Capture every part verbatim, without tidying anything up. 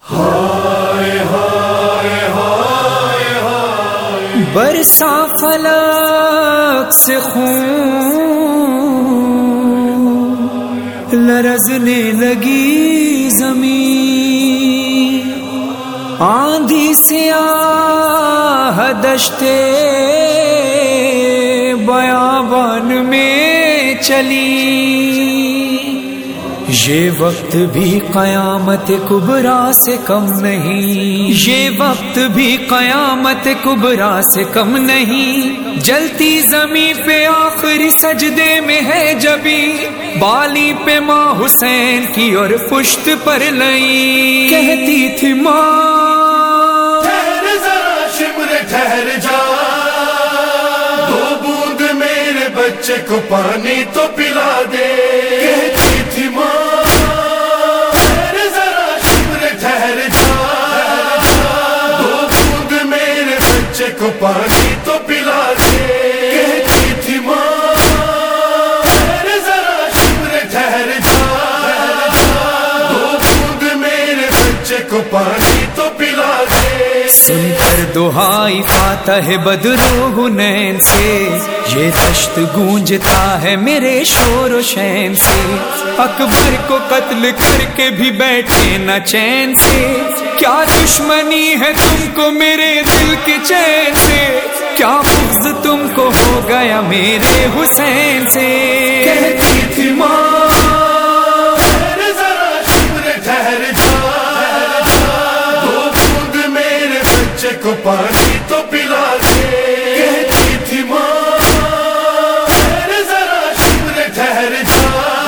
ہائے ہائے ہائے ہائے برسا فلک سے خون، لرزنے لگی زمین، آندھی سیاہ دشتے بیابان میں چلی، یہ وقت بھی قیامت کبریٰ سے کم نہیں، یہ وقت بھی قیامت کبریٰ سے کم نہیں، جلتی زمین پہ آخری سجدے میں ہے جبی، بالی پہ ماں حسین کی اور پشت پر لئی، کہتی تھی ماں ٹھہر ذرا شمر ٹھہر جا، دو بوند میرے بچے کو پانی تو پلا دے، کہتی تھی ماں ٹھہر ذرا شمر ٹھہر جا، دو بوند میرے بچے کو پانی تو پلا دے، کہتی تھی ماں ٹھہر ذرا شمر ٹھہر جا، دو بوند میرے بچے کو پانی تو پلا دے۔ سن کر دہائی فاتح بدر و حنین سے، یہ دشت گونجتا ہے میرے شور و شین سے، اکبر کو قتل کر کے بھی بیٹھے نہ چین سے، کیا دشمنی ہے تم کو میرے دل کے چین سے، کیا بغض تم کو ہو گیا میرے حسین سے، کہتی تھی ماں ٹھہر ذرا شمر ٹھہر جا، دو بوند میرے بچے کو پانی تو پلا دے، کہتی تھی ماں ٹھہر ذرا شمر ٹھہر جا،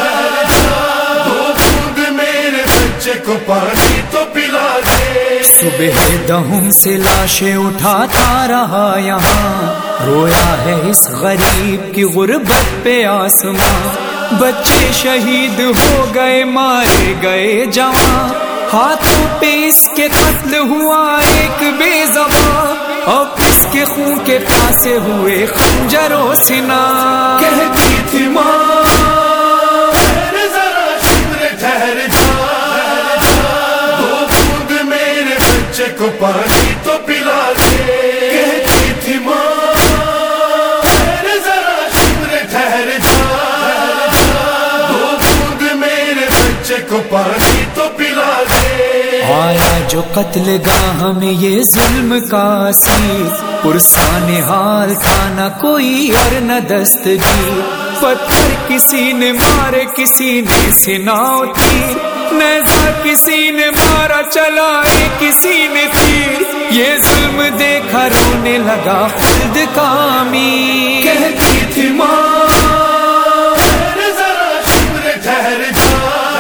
دو بوند میرے بچے کو پانی تو پلا دے۔ صبح دہم سے لاشیں اٹھاتا رہا یہاں، رویا ہے اس غریب کی غربت پہ آسماں، بچے شہید ہو گئے مارے گئے جوان، ہاتھوں پہ اس کے قتل ہوا ایک بے زبان، اب اس کے خون کے پاسے ہوئے خنجر و سنا، کہتی تھی ماں ٹھہر ذرا شمر ٹھہر جا، دو بوند میرے بچے کو پانی تو پلا دے، کہتی تھی ماں ٹھہر ذرا شمر ٹھہر جا، دو بوند میرے بچے کو پانی تو پلا دے۔ آیا جو قتل گاہ میں یہ ظلم کا اسیر، پرسان حال تھا نہ کوئی اور نہ دستگیر، پتھر کسی نے مارے کسی نے سناؤ تیر، نیزہ کسی نے مارا چلائے کسی نے تیر، یہ ظلم دیکھا رونے لگا خلد کا امیر، کہتی تھی ماں ٹھہر ذرا شمر ٹھہر جا،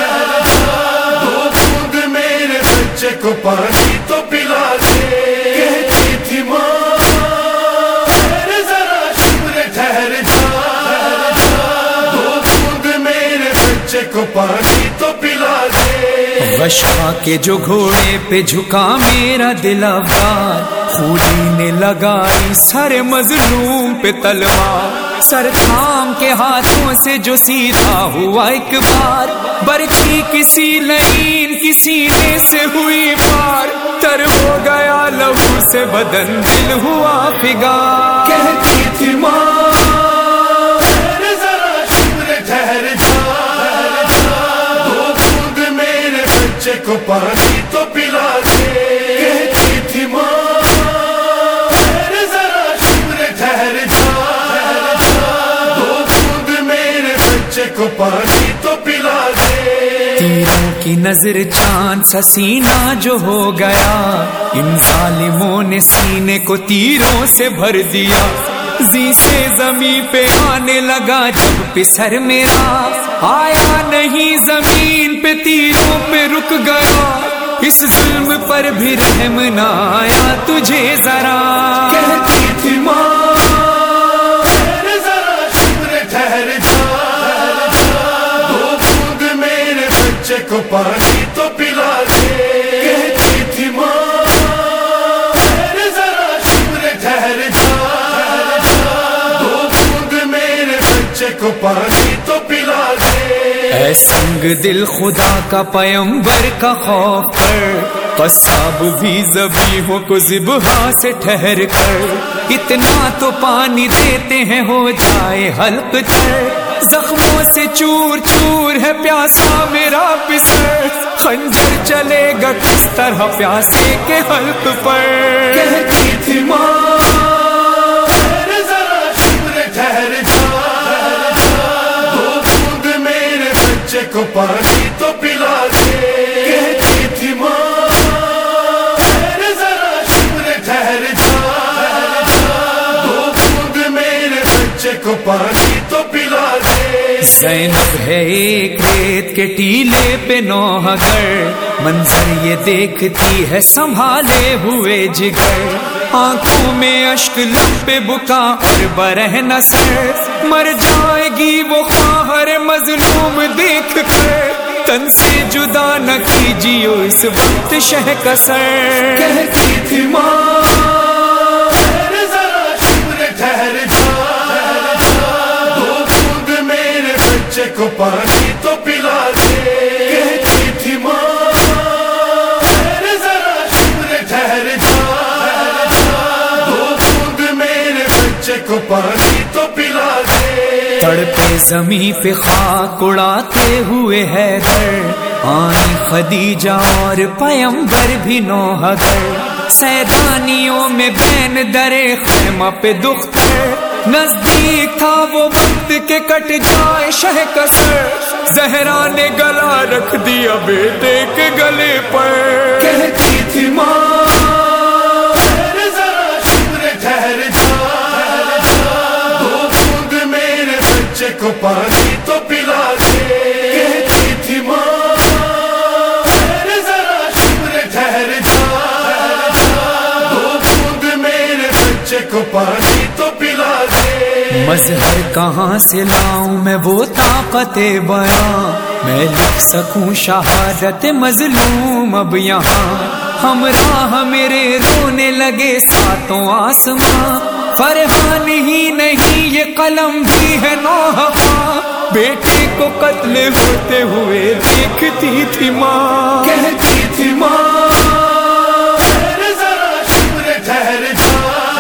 دو بوند میرے بچے کو پانی تو پلا دے، کہتی تھی ماں ٹھہر ذرا شمر ٹھہر جا، دو بوند میرے بچے کو پانی تو پلا دے۔ غشا کے جو گھوڑے پہ جھکا میرا دل افگار، خولی نے لگائی سر مظلوم پہ تلوار، سر تھام کے ہاتھوں سے جو سیدھا ہوا ایک بار، برچھی کسی لعین کی سینے سے ہوئی پار، تر ہو گیا لہو سے بدن دل ہوا فگار، کہتی تھی ماں ٹھہر ذرا شمر ٹھہر جا، دو بوند میرے بچے کو پانی تو پلا دے، کہتی تھی ماں ٹھہر ذرا شمر ٹھہر جا، دو بوند میرے بچے کو پانی تو پلا دے۔ تیروں کی نظر چاند سا سینہ جو ہو گیا، ان ظالموں نے سینے کو تیروں سے بھر دیا، زی سے زمین پہ آنے لگا جب پسر میرا، آیا نہیں زمین پہ تیروں پہ رک گیا، اس ظلم پر بھی رحم نہ آیا تجھے ذرا، کہتی تھی ماں ٹھہر ذرا شمر ٹھہر جا، دو بوند میرے بچے کو پانی تو پلا دے، کہتی تھی ماں ٹھہر ذرا شمر ٹھہر جا، دو بوند میرے بچے کو پانی تو پلا دے۔ اے سنگ دل خدا کا پیمبر کا خوف کر، قصاب بھی ذبیحوں کو ذبح سے ٹھہر کر اتنا تو پانی دیتے ہیں ہو جائے حلق تر. زخموں سے چور چور ہے پیاسا میرا بسر, خنجر چلے گا کس طرح پیاسے کے حلق پر. کہتی تھی ماں ٹھہر ذرا شمر ٹھہر جا, دو بوند میرے بچے کو پانی تو پلا دے. کہتی تھی ماں ٹھہر ذرا شمر ٹھہر جا, دو بوند میرے بچے کو پانی تو پلا دے. زینب ہے ایک ریت کے ٹیلے پہ نوحگر, منظر یہ دیکھتی ہے سنبھالے ہوئے جگر. آنکھوں میں اشک لب پہ بکا اور برہ نہ سر, مر جائے گی وہ خواہر مظلوم دیکھ کر. تن سے جدا نہ کیجیو اس وقت شہ کا سر. کہتی تھی ماں ٹھہر ذرا شمر ٹھہر جا, دو بوند میرے بچے کو پانی تو پلا دے. کہتی تھی ماں ٹھہر ذرا شمر ٹھہر جا, دو بوند میرے بچے کو پانی تو پلا دے. تڑپے زمیں پہ خاک اڑاتے ہوئے حیدر, آئی خدیجہ اور پیمبر بھی نوحگر. سیدانیوں میں بین درے خیمہ پہ دختر, نزدیک تھا وہ وقت کہ کٹ جائے شہ کا سر. زہرا نے گلا رکھ دیا بیٹے کے گلے پر. کہتی تھی ماں ٹھہر ذرا شمر ٹھہر جا, دو بوند میرے بچے کو پانی تو پلا دے. کہتی تھی ماں ٹھہر ذرا شمر ٹھہر جا, دو بوند میرے بچے کو پانی تو پلا دے. مظہر کہاں سے لاؤں میں وہ طاقت بیاں, میں لکھ سکوں شہادت مظلوم اب یہاں. ہمراہ میرے رونے لگے ساتوں آسماں, فرحان ہی نہیں یہ قلم بھی ہے نوحہ. بیٹے کو قتل ہوتے ہوئے دیکھتی تھی ماں. کہتی تھی ماں ٹھہر ذرا شمر ٹھہر جا,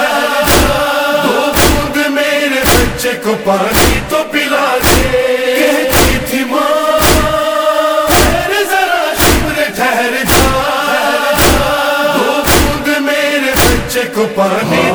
دو بوند میرے بچے کو پانی تو پلا دے. کہتی تھی ماں ٹھہر ذرا شمر ٹھہر جا, دو بوند میرے بچے کو پانی